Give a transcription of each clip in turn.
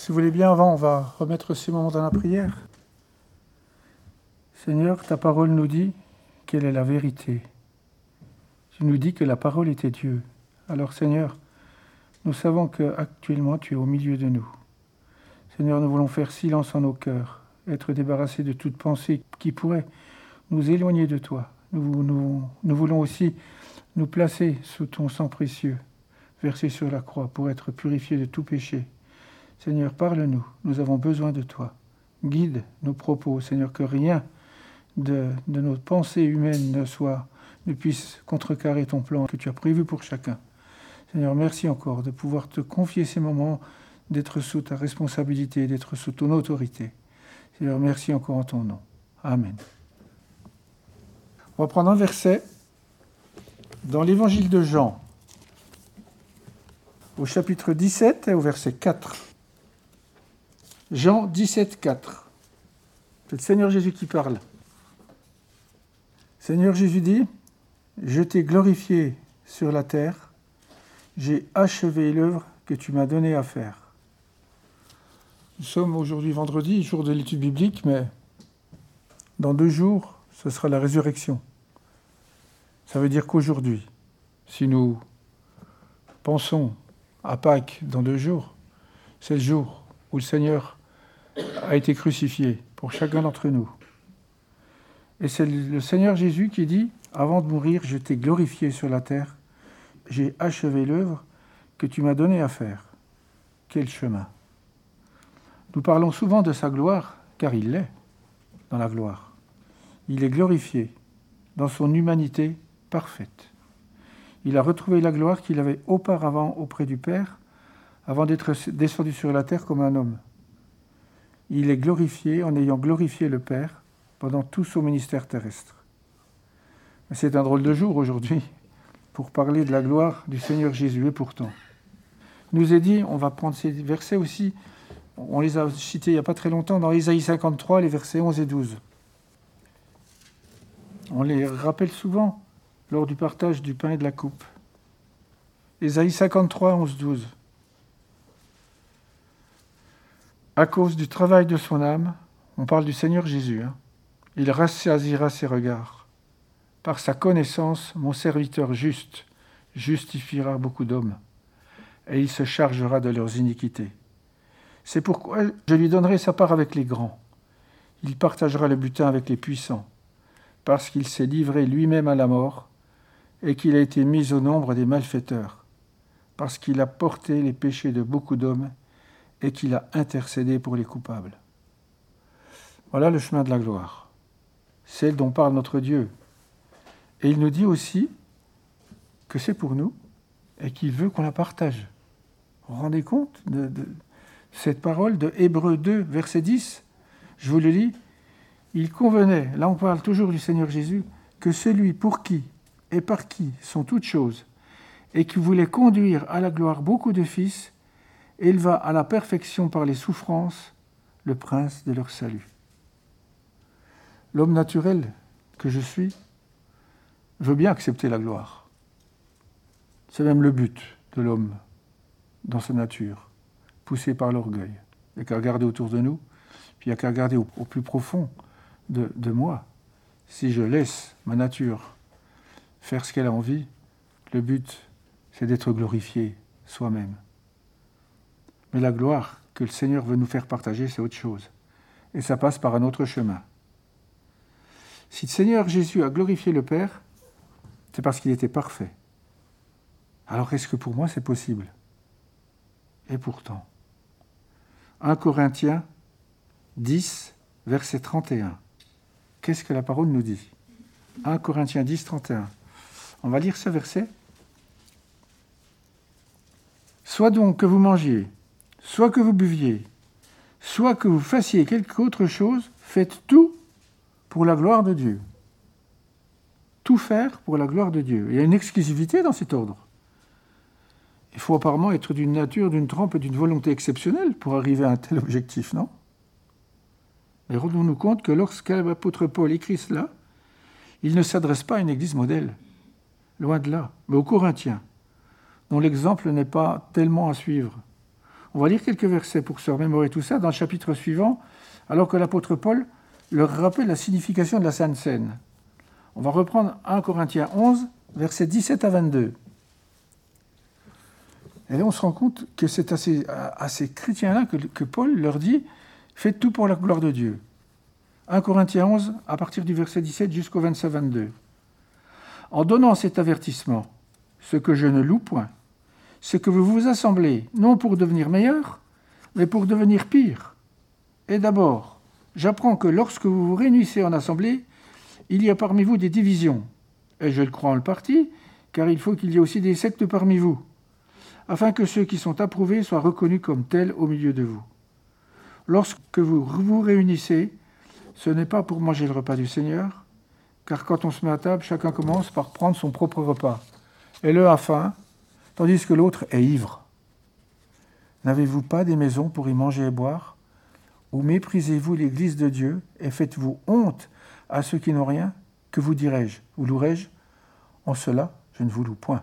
Si vous voulez bien, avant, on va remettre ces moments dans la prière. Seigneur, ta parole nous dit quelle est la vérité. Tu nous dis que la parole était Dieu. Alors Seigneur, nous savons qu'actuellement tu es au milieu de nous. Seigneur, nous voulons faire silence en nos cœurs, être débarrassés de toute pensée qui pourrait nous éloigner de toi. Nous voulons aussi nous placer sous ton sang précieux, versé sur la croix, pour être purifiés de tout péché. Seigneur, parle-nous, nous avons besoin de toi. Guide nos propos, Seigneur, que rien de nos pensées humaines ne puisse contrecarrer ton plan que tu as prévu pour chacun. Seigneur, merci encore de pouvoir te confier ces moments, d'être sous ta responsabilité, d'être sous ton autorité. Seigneur, merci encore en ton nom. Amen. On va prendre un verset dans l'évangile de Jean, au chapitre 17 et au verset 4. Jean 17, 4. C'est le Seigneur Jésus qui parle. Seigneur Jésus dit, « Je t'ai glorifié sur la terre, j'ai achevé l'œuvre que tu m'as donné à faire. » Nous sommes aujourd'hui vendredi, jour de l'étude biblique, mais dans 2 jours, ce sera la résurrection. Ça veut dire qu'aujourd'hui, si nous pensons à Pâques dans 2 jours, c'est le jour où le Seigneur a été crucifié pour chacun d'entre nous. Et c'est le Seigneur Jésus qui dit, avant de mourir, je t'ai glorifié sur la terre, j'ai achevé l'œuvre que tu m'as donné à faire. Quel chemin! Nous parlons souvent de sa gloire, car il l'est dans la gloire. Il est glorifié dans son humanité parfaite. Il a retrouvé la gloire qu'il avait auparavant auprès du Père, avant d'être descendu sur la terre comme un homme. Il est glorifié en ayant glorifié le Père pendant tout son ministère terrestre. Mais c'est un drôle de jour aujourd'hui pour parler de la gloire du Seigneur Jésus. Et pourtant, il nous est dit, on va prendre ces versets aussi, on les a cités il n'y a pas très longtemps dans Ésaïe 53, les versets 11 et 12. On les rappelle souvent lors du partage du pain et de la coupe. Ésaïe 53, 11, 12. À cause du travail de son âme, on parle du Seigneur Jésus, il rassasiera ses regards. Par sa connaissance, mon serviteur juste justifiera beaucoup d'hommes, et il se chargera de leurs iniquités. C'est pourquoi je lui donnerai sa part avec les grands. Il partagera le butin avec les puissants, parce qu'il s'est livré lui-même à la mort, et qu'il a été mis au nombre des malfaiteurs, parce qu'il a porté les péchés de beaucoup d'hommes, et qu'il a intercédé pour les coupables. Voilà le chemin de la gloire, celle dont parle notre Dieu. Et il nous dit aussi que c'est pour nous et qu'il veut qu'on la partage. Vous vous rendez compte de cette parole de Hébreux 2, verset 10 ? Je vous le lis. Il convenait, là on parle toujours du Seigneur Jésus, que celui pour qui et par qui sont toutes choses, et qui voulait conduire à la gloire beaucoup de fils, éleva à la perfection par les souffrances le prince de leur salut. L'homme naturel que je suis veut bien accepter la gloire. C'est même le but de l'homme dans sa nature, poussé par l'orgueil. Il n'y a qu'à regarder autour de nous, puis il n'y a qu'à regarder au plus profond de moi. Si je laisse ma nature faire ce qu'elle a envie, le but, c'est d'être glorifié soi-même. Mais la gloire que le Seigneur veut nous faire partager, c'est autre chose. Et ça passe par un autre chemin. Si le Seigneur Jésus a glorifié le Père, c'est parce qu'il était parfait. Alors est-ce que pour moi c'est possible ? Et pourtant, 1 Corinthiens 10, verset 31. Qu'est-ce que la parole nous dit ? 1 Corinthiens 10, 31. On va lire ce verset. « Soit donc que vous mangiez, soit que vous buviez, soit que vous fassiez quelque autre chose, faites tout pour la gloire de Dieu. » Tout faire pour la gloire de Dieu. Il y a une exclusivité dans cet ordre. Il faut apparemment être d'une nature, d'une trempe et d'une volonté exceptionnelle pour arriver à un tel objectif, non ? Mais rendons-nous compte que lorsqu'apôtre Paul écrit cela, il ne s'adresse pas à une église modèle, loin de là, mais aux Corinthiens, dont l'exemple n'est pas tellement à suivre. On va lire quelques versets pour se remémorer tout ça dans le chapitre suivant, alors que l'apôtre Paul leur rappelle la signification de la Sainte Seine. On va reprendre 1 Corinthiens 11, versets 17 à 22. Et là, on se rend compte que c'est à ces chrétiens-là que Paul leur dit « Faites tout pour la gloire de Dieu ». 1 Corinthiens 11, à partir du verset 17 jusqu'au 27-22. « En donnant cet avertissement, ce que je ne loue point, c'est que vous vous assemblez, non pour devenir meilleur, mais pour devenir pire. Et d'abord, j'apprends que lorsque vous vous réunissez en assemblée, il y a parmi vous des divisions. Et je le crois en le parti, car il faut qu'il y ait aussi des sectes parmi vous, afin que ceux qui sont approuvés soient reconnus comme tels au milieu de vous. Lorsque vous vous réunissez, ce n'est pas pour manger le repas du Seigneur, car quand on se met à table, chacun commence par prendre son propre repas. Et l'un a faim, tandis que l'autre est ivre. N'avez-vous pas des maisons pour y manger et boire? Ou méprisez-vous l'Église de Dieu et faites-vous honte à ceux qui n'ont rien? Que vous dirai-je? Vous louerai-je? En cela, je ne vous loue point.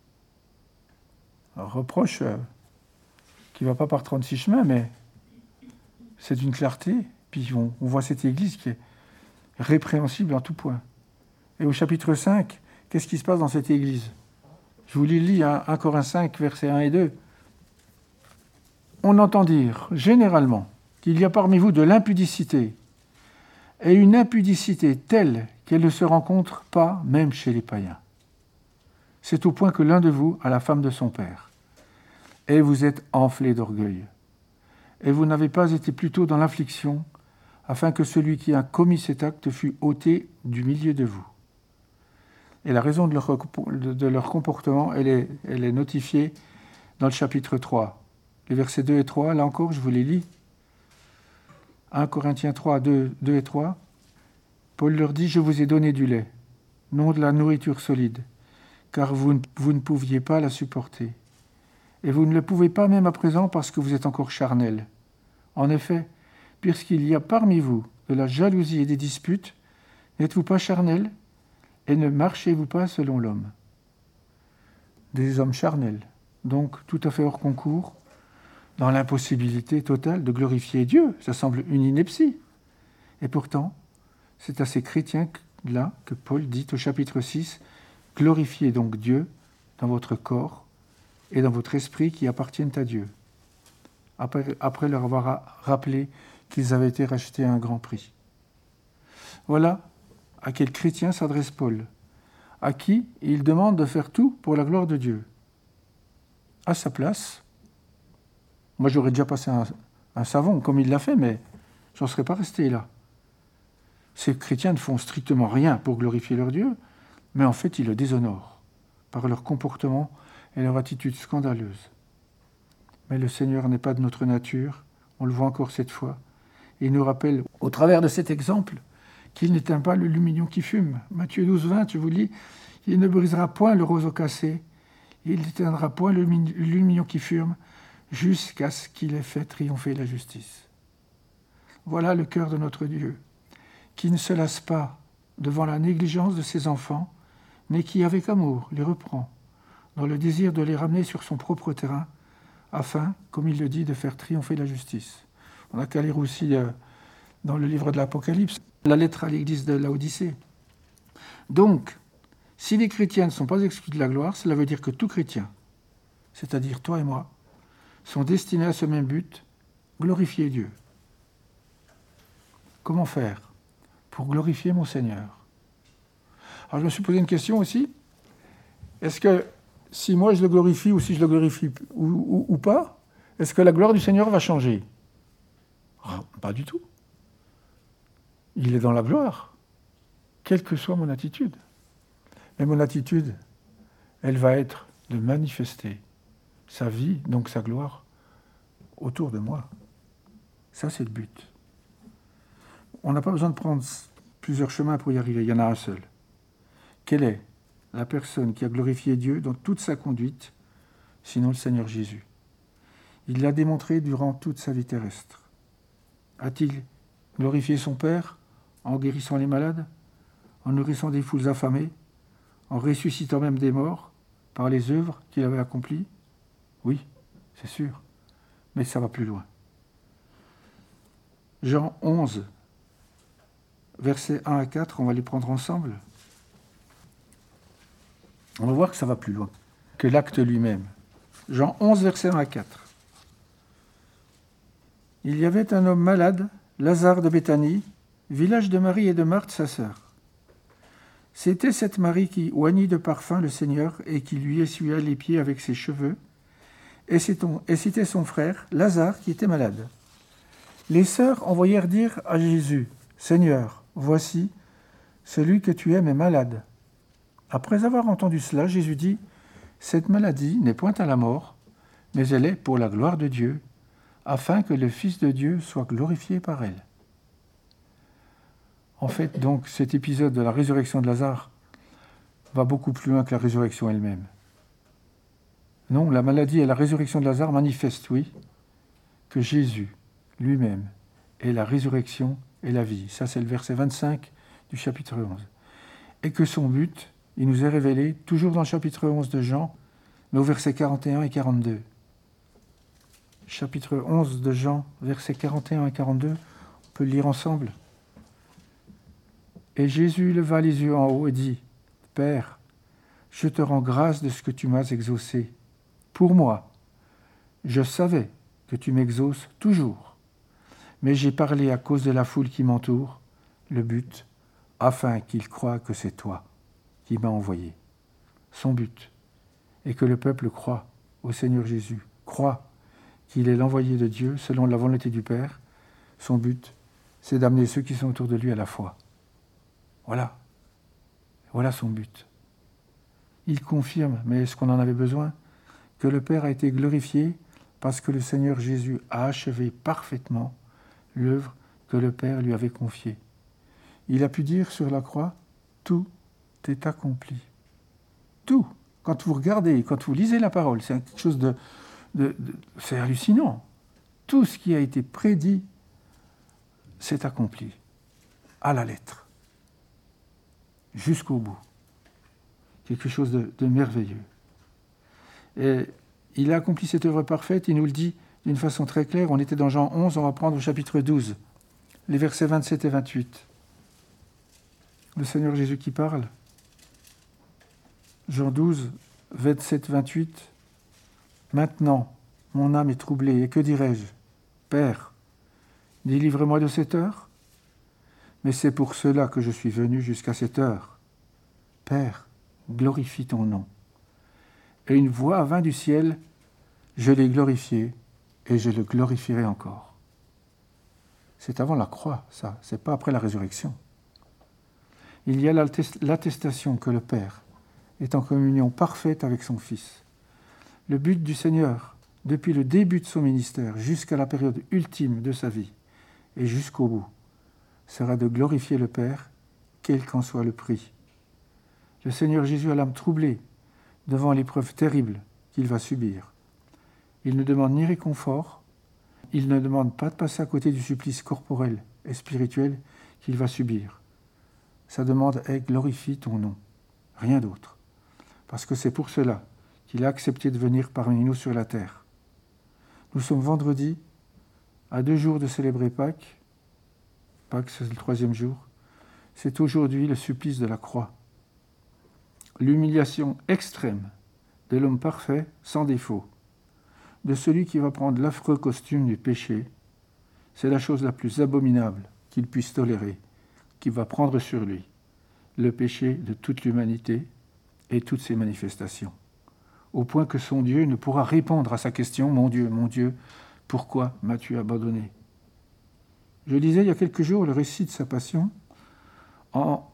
Un reproche qui ne va pas par 36 chemins, mais c'est d'une clarté. Puis on voit cette Église qui est répréhensible en tout point. Et au chapitre 5, qu'est-ce qui se passe dans cette Église? Je vous lis 1 Corinthiens 5, versets 1 et 2. On entend dire, généralement, qu'il y a parmi vous de l'impudicité, et une impudicité telle qu'elle ne se rencontre pas même chez les païens. C'est au point que l'un de vous a la femme de son père, et vous êtes enflé d'orgueil. Et vous n'avez pas été plutôt dans l'affliction, afin que celui qui a commis cet acte fût ôté du milieu de vous. Et la raison de leur comportement, elle est notifiée dans le chapitre 3. Les versets 2 et 3, là encore, je vous les lis. 1 Corinthiens 3, 2 et 3. Paul leur dit « Je vous ai donné du lait, non de la nourriture solide, car vous ne pouviez pas la supporter. Et vous ne le pouvez pas même à présent parce que vous êtes encore charnels. En effet, puisqu'il y a parmi vous de la jalousie et des disputes, n'êtes-vous pas charnels et ne marchez-vous pas selon l'homme ?» Des hommes charnels, donc tout à fait hors concours, dans l'impossibilité totale de glorifier Dieu. Ça semble une ineptie. Et pourtant, c'est à ces chrétiens-là que Paul dit au chapitre 6, « Glorifiez donc Dieu dans votre corps et dans votre esprit qui appartiennent à Dieu. » Après leur avoir rappelé qu'ils avaient été rachetés à un grand prix. Voilà à quel chrétien s'adresse Paul, à qui il demande de faire tout pour la gloire de Dieu. À sa place, moi j'aurais déjà passé un savon comme il l'a fait, mais j'en serais pas resté là. Ces chrétiens ne font strictement rien pour glorifier leur Dieu, mais en fait ils le déshonorent par leur comportement et leur attitude scandaleuse. Mais le Seigneur n'est pas de notre nature, on le voit encore cette fois, et il nous rappelle, au travers de cet exemple, qu'il n'éteint pas le lumignon qui fume. Matthieu 12, 20, je vous lis, « Il ne brisera point le roseau cassé, il n'éteindra point le lumignon qui fume, jusqu'à ce qu'il ait fait triompher la justice. » Voilà le cœur de notre Dieu, qui ne se lasse pas devant la négligence de ses enfants, mais qui, avec amour, les reprend, dans le désir de les ramener sur son propre terrain, afin, comme il le dit, de faire triompher la justice. On n'a qu'à lire aussi dans le livre de l'Apocalypse, la lettre à l'église de Laodicée. Donc, si les chrétiens ne sont pas exclus de la gloire, cela veut dire que tout chrétien, c'est-à-dire toi et moi, sont destinés à ce même but, glorifier Dieu. Comment faire pour glorifier mon Seigneur? Alors je me suis posé une question aussi. Est-ce que si moi je le glorifie ou si je le glorifie ou pas, est-ce que la gloire du Seigneur va changer? Pas du tout. Il est dans la gloire, quelle que soit mon attitude. Mais mon attitude, elle va être de manifester sa vie, donc sa gloire, autour de moi. Ça, c'est le but. On n'a pas besoin de prendre plusieurs chemins pour y arriver, il y en a un seul. Quelle est la personne qui a glorifié Dieu dans toute sa conduite, sinon le Seigneur Jésus? Il l'a démontré durant toute sa vie terrestre. A-t-il glorifié son Père en guérissant les malades, en nourrissant des foules affamées, en ressuscitant même des morts par les œuvres qu'il avait accomplies? Oui, c'est sûr. mais ça va plus loin. Jean 11, versets 1 à 4, on va les prendre ensemble. On va voir que ça va plus loin que l'acte lui-même. Jean 11, versets 1 à 4. Il y avait un homme malade, Lazare de Béthanie, village de Marie et de Marthe, sa sœur. C'était cette Marie qui oignit de parfum le Seigneur et qui lui essuya les pieds avec ses cheveux, et c'était son frère, Lazare, qui était malade. Les sœurs envoyèrent dire à Jésus, « Seigneur, voici, celui que tu aimes est malade. » Après avoir entendu cela, Jésus dit, « Cette maladie n'est point à la mort, mais elle est pour la gloire de Dieu, afin que le Fils de Dieu soit glorifié par elle. » En fait, donc, cet épisode de la résurrection de Lazare va beaucoup plus loin que la résurrection elle-même. Non, la maladie et la résurrection de Lazare manifestent, oui, que Jésus lui-même est la résurrection et la vie. Ça, c'est le verset 25 du chapitre 11. Et que son but, il nous est révélé, toujours dans le chapitre 11 de Jean, mais au verset 41 et 42. Chapitre 11 de Jean, versets 41 et 42, on peut le lire ensemble. Et Jésus leva les yeux en haut et dit, « Père, je te rends grâce de ce que tu m'as exaucé. Pour moi, je savais que tu m'exauces toujours, mais j'ai parlé à cause de la foule qui m'entoure, le but, afin qu'ils croient que c'est toi qui m'as envoyé. » Son but est que le peuple croie au Seigneur Jésus, croit qu'il est l'envoyé de Dieu selon la volonté du Père. Son but, c'est d'amener ceux qui sont autour de lui à la foi. Voilà son but. Il confirme, mais est-ce qu'on en avait besoin, que le Père a été glorifié parce que le Seigneur Jésus a achevé parfaitement l'œuvre que le Père lui avait confiée. Il a pu dire sur la croix, « Tout est accompli. » Tout. Quand vous regardez, quand vous lisez la parole, c'est quelque chose c'est hallucinant. Tout ce qui a été prédit s'est accompli, à la lettre, jusqu'au bout. Quelque chose de merveilleux. Et il a accompli cette œuvre parfaite, il nous le dit d'une façon très claire. On était dans Jean 11, on va prendre au chapitre 12, les versets 27 et 28. Le Seigneur Jésus qui parle. Jean 12, 27, 28. « Maintenant, mon âme est troublée, et que dirai-je ? Père, délivre-moi de cette heure. Mais c'est pour cela que je suis venu jusqu'à cette heure. Père, glorifie ton nom. » Et une voix vint du ciel, « Je l'ai glorifié, et je le glorifierai encore. » C'est avant la croix, ça, c'est pas après la résurrection. Il y a l'attestation que le Père est en communion parfaite avec son Fils. Le but du Seigneur, depuis le début de son ministère jusqu'à la période ultime de sa vie et jusqu'au bout, sera de glorifier le Père, quel qu'en soit le prix. Le Seigneur Jésus a l'âme troublée devant l'épreuve terrible qu'il va subir. Il ne demande ni réconfort, il ne demande pas de passer à côté du supplice corporel et spirituel qu'il va subir. Sa demande est « glorifie ton nom », rien d'autre. Parce que c'est pour cela qu'il a accepté de venir parmi nous sur la terre. Nous sommes vendredi, à 2 jours de célébrer Pâques. Pâques, c'est le 3e jour. C'est aujourd'hui le supplice de la croix. L'humiliation extrême de l'homme parfait, sans défaut, de celui qui va prendre l'affreux costume du péché, c'est la chose la plus abominable qu'il puisse tolérer, qui va prendre sur lui le péché de toute l'humanité et toutes ses manifestations, au point que son Dieu ne pourra répondre à sa question « Mon Dieu, pourquoi m'as-tu abandonné ?» Je lisais il y a quelques jours le récit de sa passion. On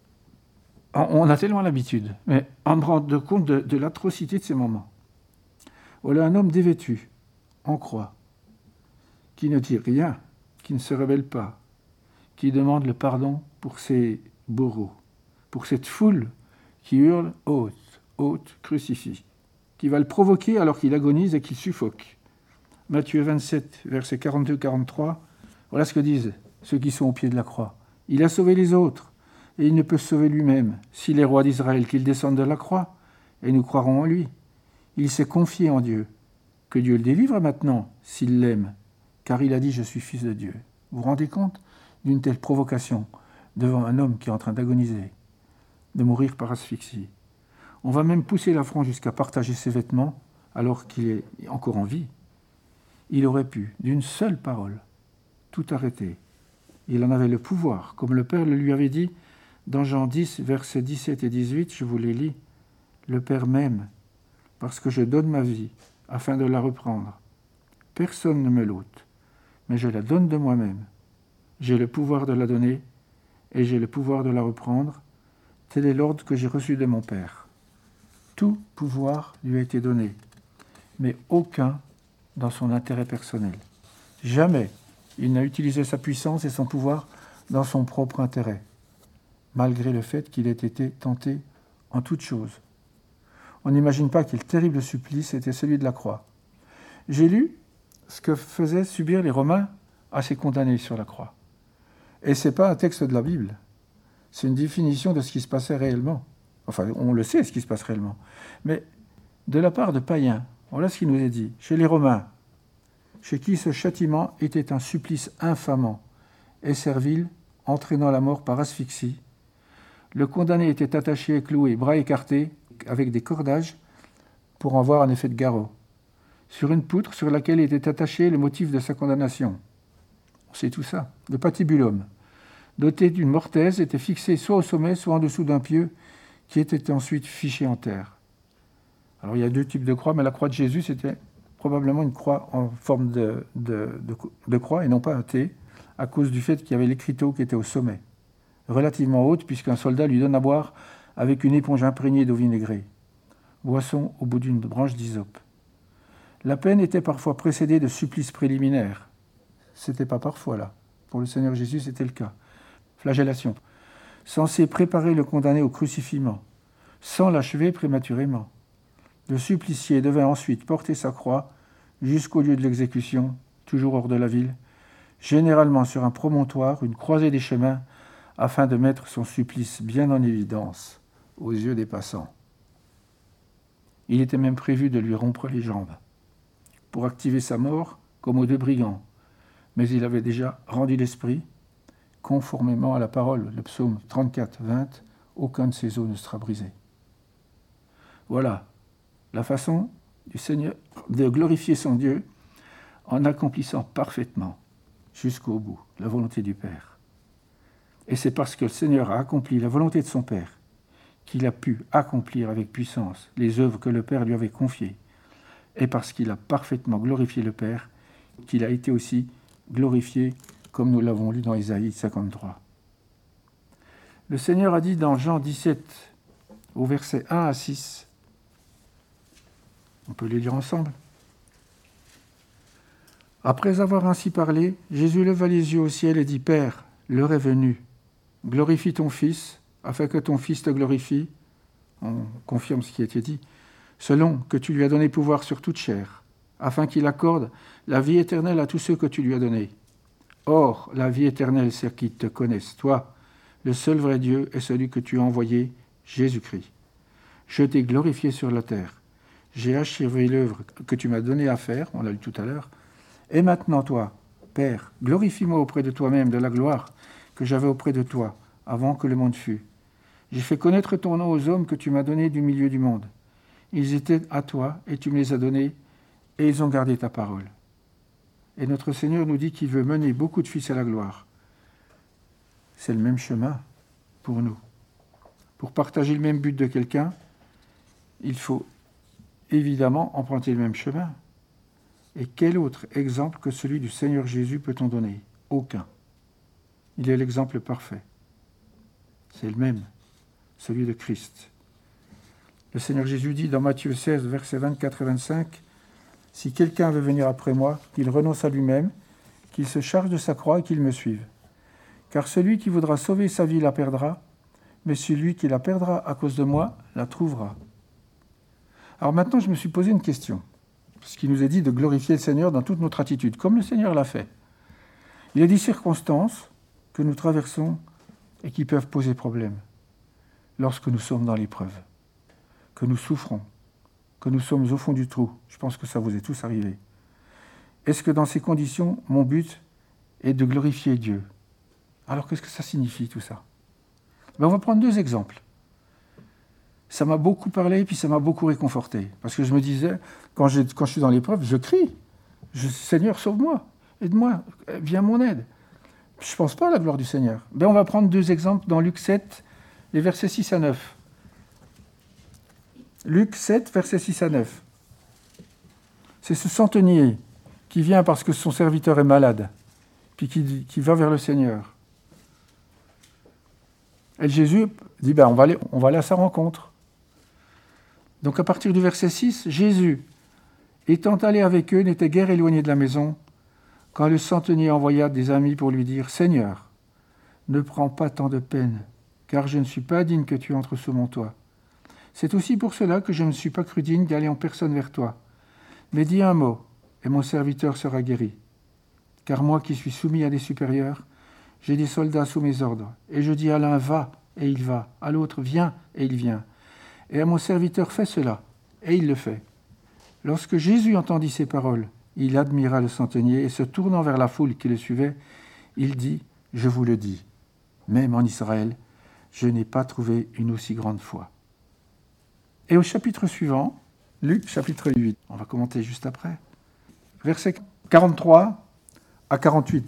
a tellement l'habitude, mais en me rendre compte de l'atrocité de ces moments. Voilà un homme dévêtu, en croix, qui ne dit rien, qui ne se rebelle pas, qui demande le pardon pour ses bourreaux, pour cette foule qui hurle « Ôte, ôte, crucifie », qui va le provoquer alors qu'il agonise et qu'il suffoque. Matthieu 27, versets 42-43, voilà ce que disent ceux qui sont au pied de la croix. « Il a sauvé les autres, et il ne peut se sauver lui-même. S'il est roi d'Israël, qu'il descende de la croix, et nous croirons en lui. Il s'est confié en Dieu, que Dieu le délivre maintenant, s'il l'aime, car il a dit « Je suis fils de Dieu ». Vous vous rendez compte d'une telle provocation devant un homme qui est en train d'agoniser, de mourir par asphyxie? On va même pousser l'affront jusqu'à partager ses vêtements alors qu'il est encore en vie. Il aurait pu, d'une seule parole, tout arrêter. Il en avait le pouvoir, comme le Père le lui avait dit dans Jean 10, versets 17 et 18, je vous les lis. Le Père m'aime, parce que je donne ma vie, afin de la reprendre. Personne ne me l'ôte, mais je la donne de moi-même. J'ai le pouvoir de la donner, et j'ai le pouvoir de la reprendre. Tel est l'ordre que j'ai reçu de mon Père. Tout pouvoir lui a été donné, mais aucun dans son intérêt personnel. Jamais il n'a utilisé sa puissance et son pouvoir dans son propre intérêt, malgré le fait qu'il ait été tenté en toutes choses. On n'imagine pas quel terrible supplice était celui de la croix. J'ai lu ce que faisaient subir les Romains à ces condamnés sur la croix. Et ce n'est pas un texte de la Bible, c'est une définition de ce qui se passait réellement. Enfin, on le sait, ce qui se passe réellement. Mais de la part de païens, voilà ce qu'il nous est dit. Chez les Romains, chez qui ce châtiment était un supplice infamant et servile, entraînant la mort par asphyxie, le condamné était attaché et cloué, bras écartés, avec des cordages, pour en voir un effet de garrot, sur une poutre sur laquelle était attaché le motif de sa condamnation. On sait tout ça. Le patibulum, doté d'une mortaise, était fixé soit au sommet, soit en dessous d'un pieu, qui était ensuite fiché en terre. Alors il y a deux types de croix, mais la croix de Jésus, c'était probablement une croix en forme de croix et non pas un T, à cause du fait qu'il y avait l'écriteau qui était au sommet, relativement haute, puisqu'un soldat lui donne à boire avec une éponge imprégnée d'eau vinaigrée, boisson au bout d'une branche d'hysope. La peine était parfois précédée de supplices préliminaires. C'était pas parfois là. Pour le Seigneur Jésus, c'était le cas. Flagellation, censé préparer le condamné au crucifiement, sans l'achever prématurément. Le supplicié devait ensuite porter sa croix jusqu'au lieu de l'exécution, toujours hors de la ville, généralement sur un promontoire, une croisée des chemins, afin de mettre son supplice bien en évidence aux yeux des passants. Il était même prévu de lui rompre les jambes, pour activer sa mort comme aux deux brigands, mais il avait déjà rendu l'esprit, conformément à la parole, le psaume 34, 20, aucun de ses os ne sera brisé. Voilà la façon du Seigneur de glorifier son Dieu en accomplissant parfaitement, jusqu'au bout, la volonté du Père. Et c'est parce que le Seigneur a accompli la volonté de son Père qu'il a pu accomplir avec puissance les œuvres que le Père lui avait confiées, et parce qu'il a parfaitement glorifié le Père, qu'il a été aussi glorifié, comme nous l'avons lu dans Ésaïe 53. Le Seigneur a dit dans Jean 17, au verset 1 à 6, on peut les lire ensemble. Après avoir ainsi parlé, Jésus leva les yeux au ciel et dit « Père, l'heure est venue. Glorifie ton Fils, afin que ton Fils te glorifie. » On confirme ce qui a été dit. « Selon que tu lui as donné pouvoir sur toute chair, afin qu'il accorde la vie éternelle à tous ceux que tu lui as donnés. Or, la vie éternelle, c'est qu'ils te connaissent, toi, le seul vrai Dieu, et celui que tu as envoyé, Jésus-Christ. Je t'ai glorifié sur la terre. J'ai achevé l'œuvre que tu m'as donnée à faire, on l'a lu tout à l'heure. Et maintenant, toi, Père, glorifie-moi auprès de toi-même de la gloire que j'avais auprès de toi, avant que le monde fût. J'ai fait connaître ton nom aux hommes que tu m'as donnés du milieu du monde. Ils étaient à toi, et tu me les as donnés, et ils ont gardé ta parole. Et notre Seigneur nous dit qu'il veut mener beaucoup de fils à la gloire. C'est le même chemin pour nous. Pour partager le même but de quelqu'un, il faut évidemment emprunter le même chemin. Et quel autre exemple que celui du Seigneur Jésus peut-on donner? Aucun. Il est l'exemple parfait. C'est le même, celui de Christ. Le Seigneur Jésus dit dans Matthieu 16, versets 24 et 25, « Si quelqu'un veut venir après moi, qu'il renonce à lui-même, qu'il se charge de sa croix et qu'il me suive. Car celui qui voudra sauver sa vie la perdra, mais celui qui la perdra à cause de moi la trouvera. » Alors maintenant, je me suis posé une question. Ce qui nous est dit de glorifier le Seigneur dans toute notre attitude, comme le Seigneur l'a fait. Il y a des circonstances que nous traversons et qui peuvent poser problème lorsque nous sommes dans l'épreuve, que nous souffrons, que nous sommes au fond du trou. Je pense que ça vous est tous arrivé. Est-ce que dans ces conditions, mon but est de glorifier Dieu? Alors qu'est-ce que ça signifie tout ça? On va prendre 2 exemples. Ça m'a beaucoup parlé, puis ça m'a beaucoup réconforté. Parce que je me disais, quand je suis dans l'épreuve, je crie. Seigneur, sauve-moi, aide-moi, viens à mon aide. Je ne pense pas à la gloire du Seigneur. On va prendre 2 exemples dans Luc 7, les versets 6 à 9. Luc 7, versets 6 à 9. C'est ce centenier qui vient parce que son serviteur est malade, puis qui va vers le Seigneur. Et Jésus dit, on va aller à sa rencontre. Donc à partir du verset 6, Jésus, étant allé avec eux, n'était guère éloigné de la maison, quand le centenier envoya des amis pour lui dire, « Seigneur, ne prends pas tant de peine, car je ne suis pas digne que tu entres sous mon toit. C'est aussi pour cela que je ne suis pas cru digne d'aller en personne vers toi. Mais dis un mot, et mon serviteur sera guéri. Car moi qui suis soumis à des supérieurs, j'ai des soldats sous mes ordres, et je dis à l'un, va, et il va, à l'autre, viens, et il vient. Et à mon serviteur, fais cela, et il le fait. » Lorsque Jésus entendit ces paroles, il admira le centenier, et se tournant vers la foule qui le suivait, il dit, « Je vous le dis, même en Israël, je n'ai pas trouvé une aussi grande foi. » Et au chapitre suivant, Luc, chapitre 8, on va commenter juste après, versets 43 à 48.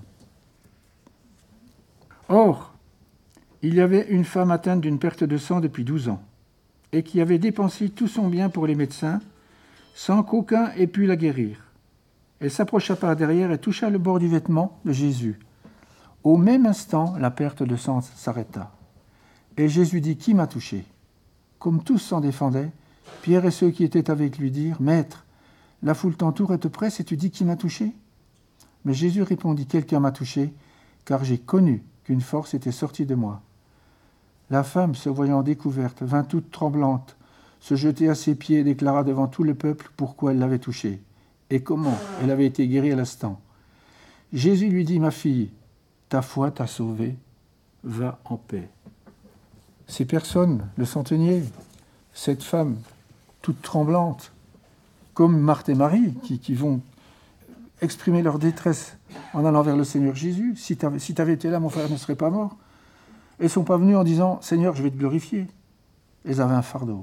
Or, il y avait une femme atteinte d'une perte de sang depuis 12 ans, et qui avait dépensé tout son bien pour les médecins, sans qu'aucun ait pu la guérir. Elle s'approcha par derrière et toucha le bord du vêtement de Jésus. Au même instant, la perte de sang s'arrêta. Et Jésus dit, « Qui m'a touché ?» Comme tous s'en défendaient, Pierre et ceux qui étaient avec lui dirent, « Maître, la foule t'entoure et te presse et tu dis, qui m'a touché ?» Mais Jésus répondit, « Quelqu'un m'a touché, car j'ai connu qu'une force était sortie de moi. » La femme, se voyant découverte, vint toute tremblante, se jeter à ses pieds et déclara devant tout le peuple pourquoi elle l'avait touchée et comment elle avait été guérie à l'instant. Jésus lui dit, « Ma fille, ta foi t'a sauvée, va en paix. » Ces personnes, le centenier, cette femme toute tremblante, comme Marthe et Marie, qui vont exprimer leur détresse en allant vers le Seigneur Jésus. Si tu avais été là, mon frère ne serait pas mort. Elles ne sont pas venues en disant, « Seigneur, je vais te glorifier. » Elles avaient un fardeau.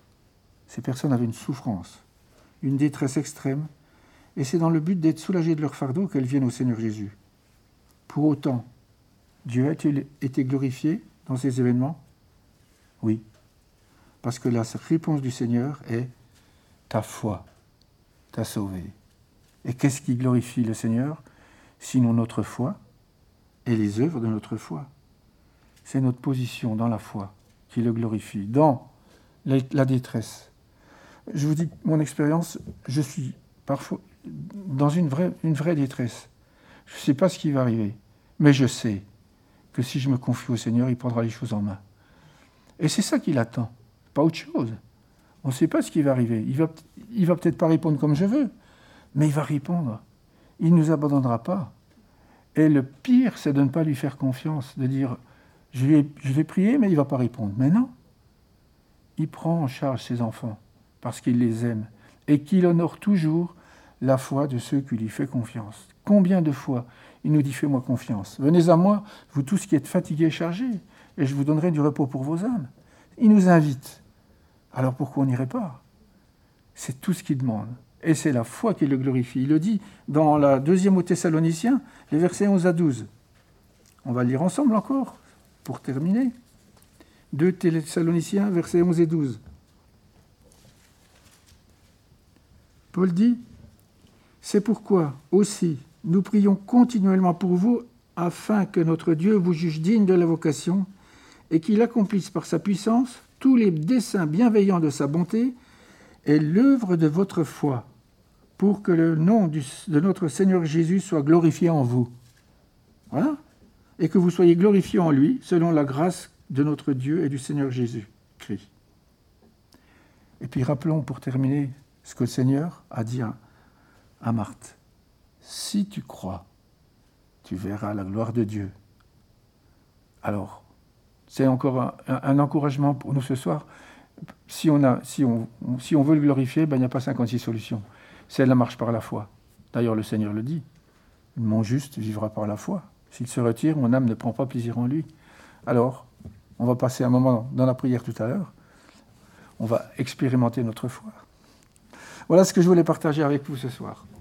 Ces personnes avaient une souffrance, une détresse extrême, et c'est dans le but d'être soulagées de leur fardeau qu'elles viennent au Seigneur Jésus. Pour autant, Dieu a-t-il été glorifié dans ces événements? Oui, parce que la réponse du Seigneur est « ta foi t'a sauvé ». Et qu'est-ce qui glorifie le Seigneur, sinon notre foi et les œuvres de notre foi? C'est notre position dans la foi qui le glorifie, dans la détresse. Je vous dis mon expérience, je suis parfois dans une vraie détresse. Je ne sais pas ce qui va arriver, mais je sais que si je me confie au Seigneur, il prendra les choses en main. Et c'est ça qu'il attend, pas autre chose. On ne sait pas ce qui va arriver. Il va peut-être pas répondre comme je veux, mais il va répondre. Il ne nous abandonnera pas. Et le pire, c'est de ne pas lui faire confiance, de dire « je vais prier, mais il ne va pas répondre ». Mais non, il prend en charge ses enfants parce qu'il les aime et qu'il honore toujours la foi de ceux qui lui font confiance. Combien de fois il nous dit « fais-moi confiance ». Venez à moi, vous tous qui êtes fatigués et chargés, et je vous donnerai du repos pour vos âmes. Il nous invite. Alors pourquoi on n'irait pas? C'est tout ce qu'il demande. Et c'est la foi qui le glorifie. Il le dit dans la 2e aux Thessaloniciens, les versets 11 à 12. On va le lire ensemble encore, pour terminer. 2 Thessaloniciens, versets 11 et 12. Paul dit, « C'est pourquoi aussi nous prions continuellement pour vous, afin que notre Dieu vous juge digne de la vocation, et qu'il accomplisse par sa puissance tous les desseins bienveillants de sa bonté et l'œuvre de votre foi, pour que le nom de notre Seigneur Jésus soit glorifié en vous. » Voilà. Et que vous soyez glorifiés en lui, selon la grâce de notre Dieu et du Seigneur Jésus-Christ. Et puis rappelons pour terminer ce que le Seigneur a dit à Marthe. Si tu crois, tu verras la gloire de Dieu. Alors, c'est encore un encouragement pour nous ce soir. Si on veut le glorifier, il n'y a pas 56 solutions. C'est la marche par la foi. D'ailleurs, le Seigneur le dit. Mon juste vivra par la foi. S'il se retire, mon âme ne prend pas plaisir en lui. Alors, on va passer un moment dans la prière tout à l'heure. On va expérimenter notre foi. Voilà ce que je voulais partager avec vous ce soir.